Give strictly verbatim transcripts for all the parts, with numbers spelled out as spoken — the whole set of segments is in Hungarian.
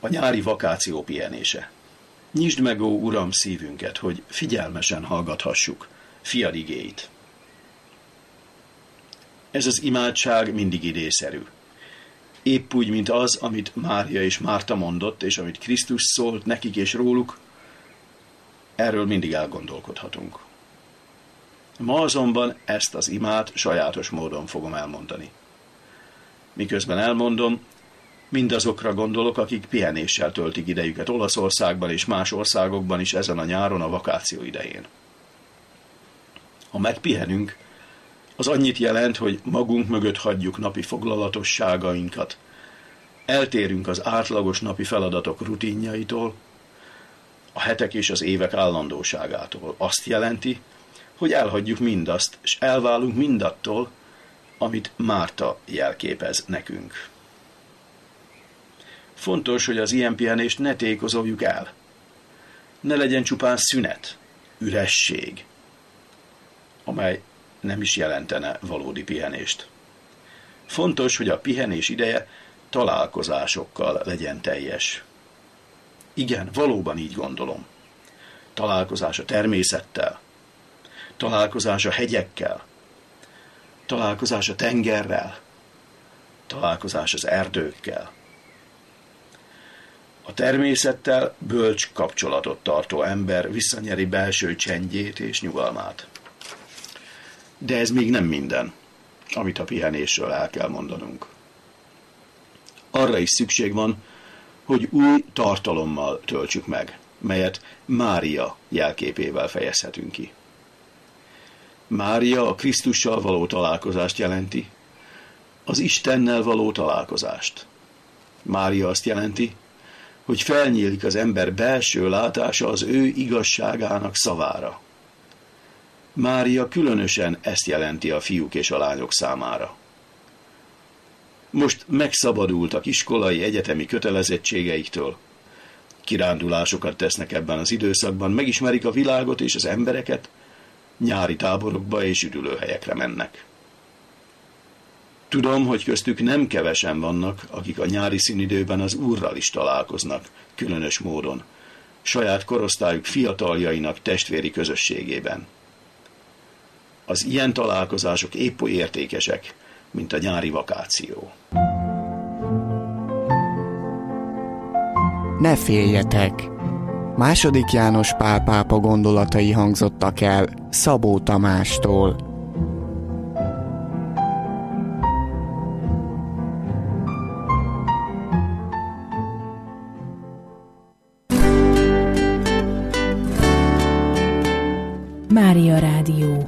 A nyári vakáció pihenése. Nyisd meg, ó Uram, szívünket, hogy figyelmesen hallgathassuk fiad igéit. Ez az imádság mindig idészerű. Épp úgy, mint az, amit Mária és Márta mondott, és amit Krisztus szólt nekik és róluk, erről mindig elgondolkodhatunk. Ma azonban ezt az imát sajátos módon fogom elmondani. Miközben elmondom, mindazokra gondolok, akik pihenéssel töltik idejüket Olaszországban és más országokban is ezen a nyáron a vakáció idején. Ha megpihenünk, az annyit jelent, hogy magunk mögött hagyjuk napi foglalatosságainkat, eltérünk az átlagos napi feladatok rutinjaitól, a hetek és az évek állandóságától. Azt jelenti, hogy elhagyjuk mindazt, és elválunk mindattól, amit Márta jelképez nekünk. Fontos, hogy az ilyen pihenést ne tékozoljuk el. Ne legyen csupán szünet, üresség, amely nem is jelentene valódi pihenést. Fontos, hogy a pihenés ideje találkozásokkal legyen teljes. Igen, valóban így gondolom. Találkozás a természettel, találkozás a hegyekkel, találkozás a tengerrel, találkozás az erdőkkel. A természettel bölcs kapcsolatot tartó ember visszanyeri belső csendjét és nyugalmát. De ez még nem minden, amit a pihenésről el kell mondanunk. Arra is szükség van, hogy új tartalommal töltsük meg, melyet Mária jelképével fejezhetünk ki. Mária a Krisztussal való találkozást jelenti, az Istennel való találkozást. Mária azt jelenti, hogy felnyílik az ember belső látása az ő igazságának szavára. Mária különösen ezt jelenti a fiúk és a lányok számára. Most megszabadultak iskolai, egyetemi kötelezettségeiktől. Kirándulásokat tesznek ebben az időszakban, megismerik a világot és az embereket, nyári táborokba és üdülőhelyekre mennek. Tudom, hogy köztük nem kevesen vannak, akik a nyári szünidőben az Úrral is találkoznak, különös módon, saját korosztályuk fiataljainak testvéri közösségében. Az ilyen találkozások épp oly értékesek, mint a nyári vakáció. Ne féljetek! Második János Pál pápa gondolatai hangzottak el Szabó Tamástól. Mária Rádió.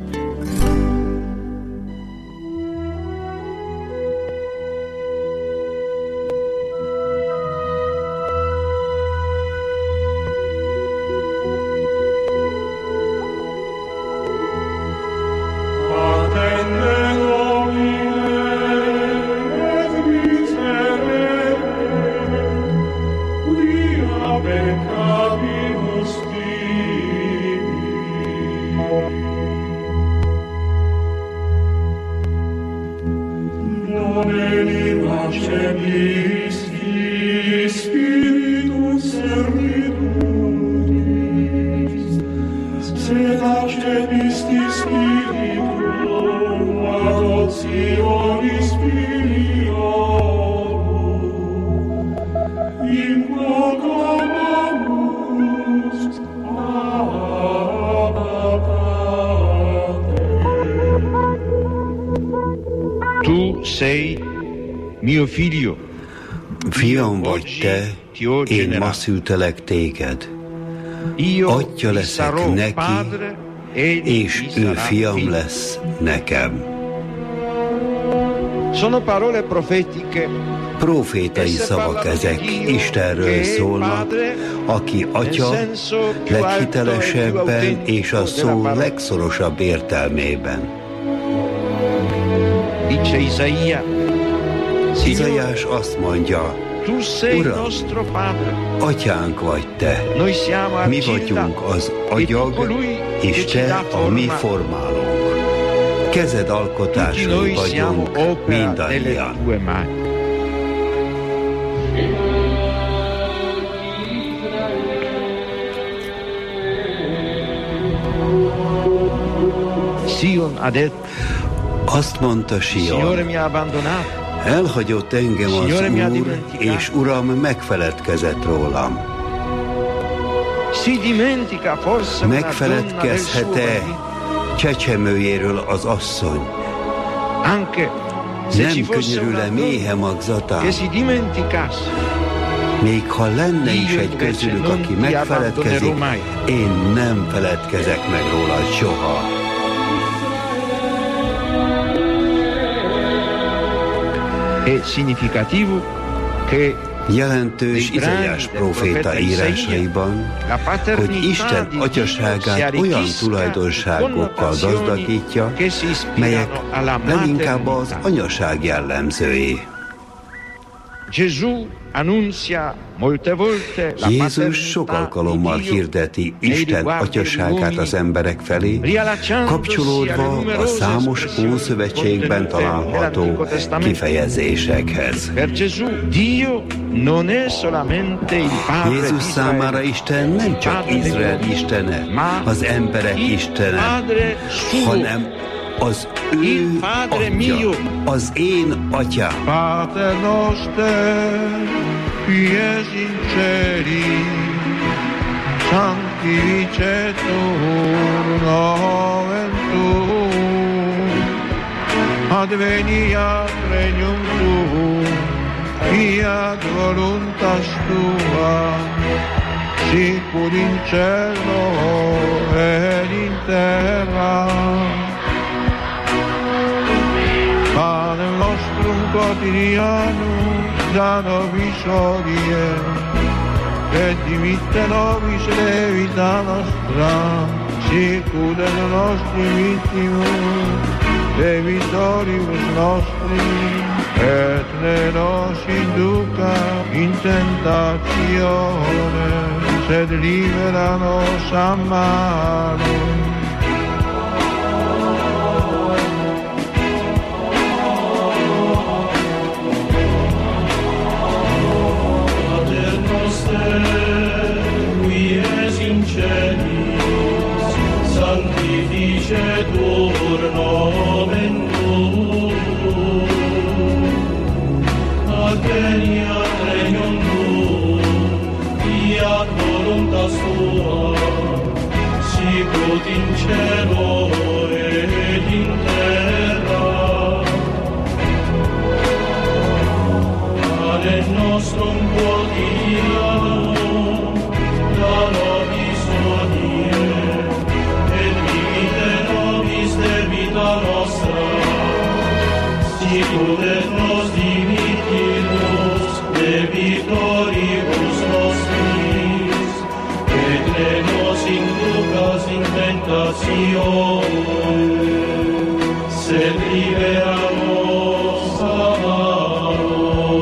Fiam vagy te, én ma szültelek téged. Atya leszek neki, és ő fiam lesz nekem. Profétai szavak ezek, Istenről szólnak, aki atya leghitelesebben és a szó legszorosabb értelmében. Izaiás azt mondja, Uram, atyánk vagy te, mi vagyunk az agyag, és te a mi formálónk. Kezed alkotásai vagyunk mindannyian. Azt mondta Sion, elhagyott engem az Úr, és Uram megfeledkezett rólam. Megfeledkezhet-e csecsemőjéről az asszony? Nem könyörül-e méhe magzatán? Még ha lenne is egy közülük, aki megfeledkezik, én nem feledkezek meg róla soha. Jelentős Izaiás próféta írásaiban, hogy Isten atyaságát olyan tulajdonságokkal gazdagítja, melyek leginkább az anyaság jellemzői. Jézus sok alkalommal hirdeti Isten atyaságát az emberek felé, kapcsolódva a számos Ószövetségben található kifejezésekhez. Jézus számára Isten nem csak Izrael istene, az emberek istene, hanem az ő atya, az én atyám. Pater noster, qui es in celi, sanctificetur nomen tuum, adveniat regnum tuum, fiat voluntas tua, sicut in cielo et in terra. Panem nostrum quotidianum da nobis hodie, et dimitte nobis levita nostra, sicut et nostri vittimus, debitoribus nostri, et ne nos induca in tentatione, sed libera nos a malo. Sanctificetur nomen tuum, adveniat regnum tuum, fiat voluntas tua, sicut in cielo et in terra. Panem nostrum quotidianum da nobis hodie, debita nostra, sicut et nos dimittimus debitoribus nostris, et ne nos inducas in tentatione, sed libera nos a malo.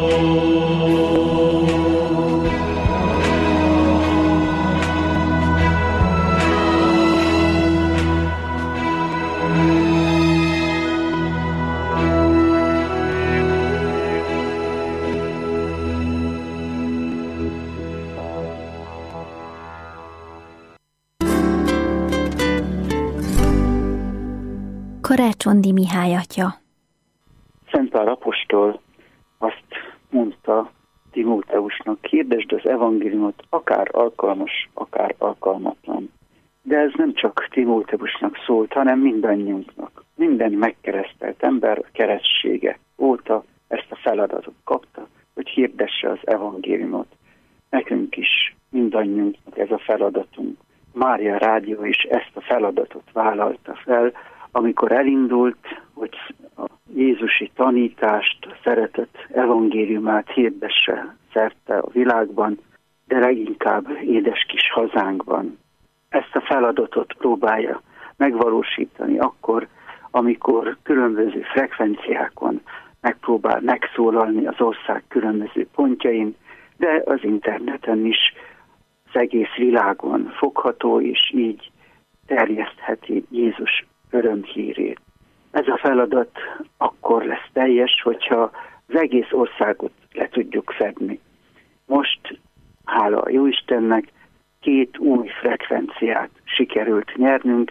Karácsondi Mihály atya. Szent Pál apostol azt mondta Timóteusnak, hirdesd az evangéliumot, akár alkalmas, akár alkalmatlan. De ez nem csak Timóteusnak szólt, hanem mindannyiunknak. Minden megkeresztelt ember a keresztsége óta ezt a feladatot kapta, hogy hirdesse az evangéliumot. Nekünk is, mindannyiunknak ez a feladatunk. Mária Rádió is ezt a feladatot vállalta fel, amikor elindult, hogy a jézusi tanítást, a szeretet evangéliumát hirdesse szerte a világban, de leginkább édes kis hazánkban. Ezt a feladatot próbálja megvalósítani akkor, amikor különböző frekvenciákon megpróbál megszólalni az ország különböző pontjain, de az interneten is az egész világon fogható, és így terjesztheti Jézus örömhírét. Ez a feladat akkor lesz teljes, hogyha az egész országot le tudjuk fedni. Most, hála a Jóistennek, két új frekvenciát sikerült nyernünk,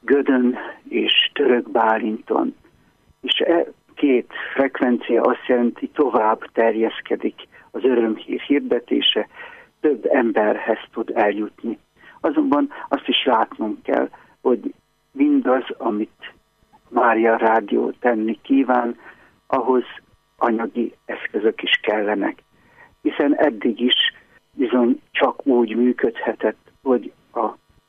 Gödön és Török Bálinton. És e két frekvencia azt jelenti, tovább terjeszkedik az örömhír hirdetése, több emberhez tud eljutni. Azonban azt is látnunk kell, hogy mindaz, amit Mária Rádió tenni kíván, ahhoz anyagi eszközök is kellenek. Hiszen eddig is bizony csak úgy működhetett, hogy a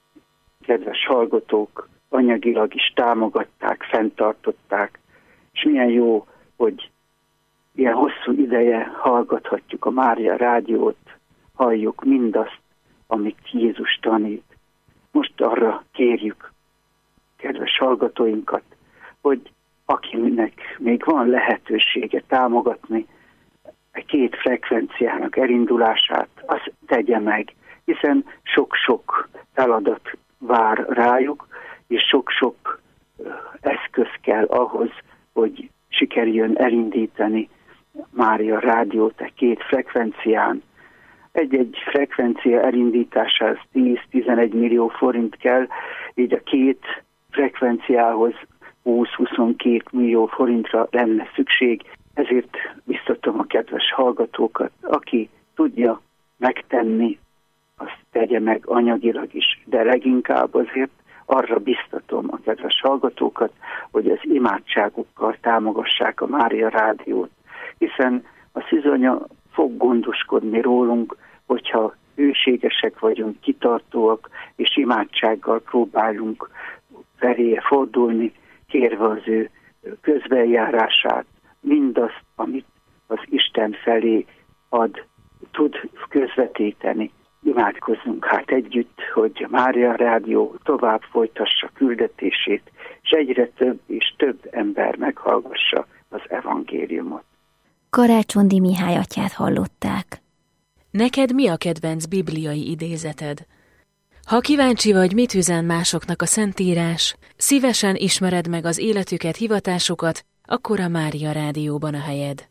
kedves hallgatók anyagilag is támogatták, fenntartották, és milyen jó, hogy ilyen hosszú ideje hallgathatjuk a Mária Rádiót, halljuk mindazt, amit Jézus tanít. Most arra kérjük kedves hallgatóinkat, hogy akinek még van lehetősége támogatni a két frekvenciának elindulását, az tegye meg, hiszen sok-sok feladat vár rájuk, és sok-sok eszköz kell ahhoz, hogy sikerüljön elindítani Mária Rádiót a két frekvencián. Egy-egy frekvencia elindításához tíz-tizenegy millió forint kell, így a két frekvenciához húsz-huszonkettő millió forintra lenne szükség, ezért biztatom a kedves hallgatókat, aki tudja megtenni, azt tegye meg anyagilag is, de leginkább azért arra biztatom a kedves hallgatókat, hogy az imádságukkal támogassák a Mária Rádiót, hiszen a szűzanya fog gondoskodni rólunk, hogyha hűségesek vagyunk, kitartóak, és imádsággal próbálunk feléje fordulni, kérve az ő közbenjárását, mindazt, amit az Isten felé ad, tud közvetíteni. Imádkozzunk hát együtt, hogy a Mária Rádió tovább folytassa küldetését, és egyre több és több ember meghallgassa az evangéliumot. Karácsondi Mihály atyát hallották. Neked mi a kedvenc bibliai idézeted? Ha kíváncsi vagy, mit üzen másoknak a Szentírás, szívesen ismered meg az életüket, hivatásukat, akkor a Mária Rádióban a helyed.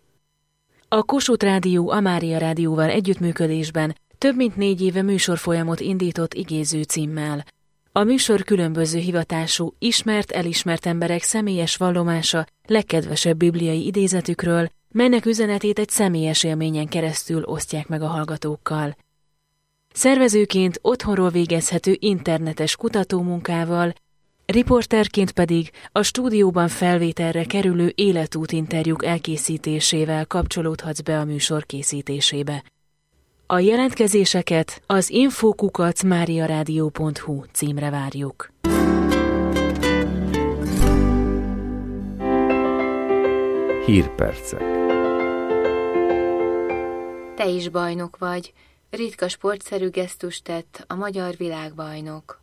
A Kossuth Rádió a Mária Rádióval együttműködésben több mint négy éve műsorfolyamot indított igéző címmel. A műsor különböző hivatású, ismert, elismert emberek személyes vallomása legkedvesebb bibliai idézetükről, melynek üzenetét egy személyes élményen keresztül osztják meg a hallgatókkal. Szervezőként otthonról végezhető internetes kutatómunkával, riporterként pedig a stúdióban felvételre kerülő életútinterjúk elkészítésével kapcsolódhatsz be a műsor készítésébe. A jelentkezéseket az info kukac mariaradio pont hu címre várjuk. Hírpercek. Te is bajnok vagy. Ritka sportszerű gesztust tett a magyar világbajnok.